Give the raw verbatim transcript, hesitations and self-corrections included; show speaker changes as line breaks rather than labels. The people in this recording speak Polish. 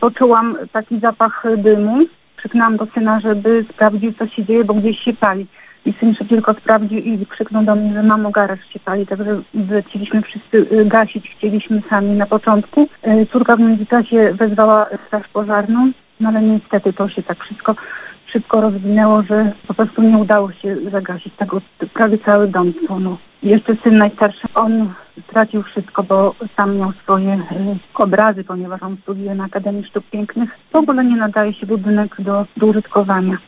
poczułam taki zapach dymu. Krzyknęłam do syna, żeby sprawdził, co się dzieje, bo gdzieś się pali. I syn szybko sprawdził i krzyknął do mnie, że mamo, garaż się pali. Także zaczęliśmy wszyscy gasić, chcieliśmy sami na początku. Córka w międzyczasie wezwała straż pożarną, no ale niestety to się tak wszystko szybko rozwinęło, że po prostu nie udało się zagasić tego, prawie cały dom spłonął. I jeszcze syn najstarszy, on stracił wszystko, bo sam miał swoje y, obrazy, ponieważ on studiuje na Akademii Sztuk Pięknych. W ogóle nie nadaje się budynek do, do użytkowania.